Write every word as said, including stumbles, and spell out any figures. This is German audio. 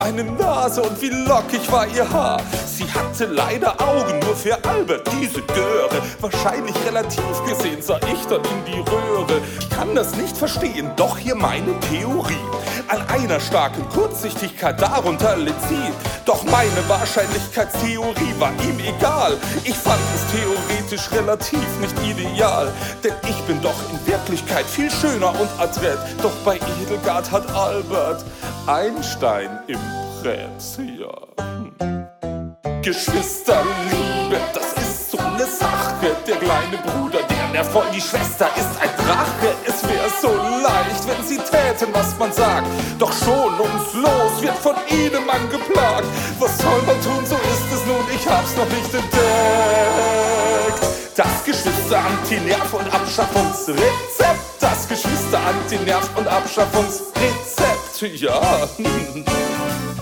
Eine Nase und wie lockig war ihr Haar. Sie hatte leider Augen nur für Albert, diese Göre. Wahrscheinlich relativ gesehen sah ich dann in die Röhre. Kann das nicht verstehen, doch hier meine Theorie. An einer starken Kurzsichtigkeit, darunter litt sie. Doch meine Wahrscheinlichkeitstheorie war ihm egal. Ich fand es theoretisch relativ nicht ideal. Denn ich bin doch in Wirklichkeit viel schöner und adrett. Doch bei Edelgard hat Albert Einstein im Brett, ja. Hm. Geschwisterliebe, das ist so ne Sache. Der kleine Bruder, der nervt voll, die Schwester ist ein Drache. Es wäre so leicht, wenn sie täten, was man sagt. Doch schon ums Los wird von ihnen man geplagt. Was soll man tun, so ist es nun, ich hab's noch nicht entdeckt. Das Geschwister-Anti-Nerv- und Abschaffungsrezept. Das Geschwister-Anti-Nerv- und Abschaffungsrezept, ja.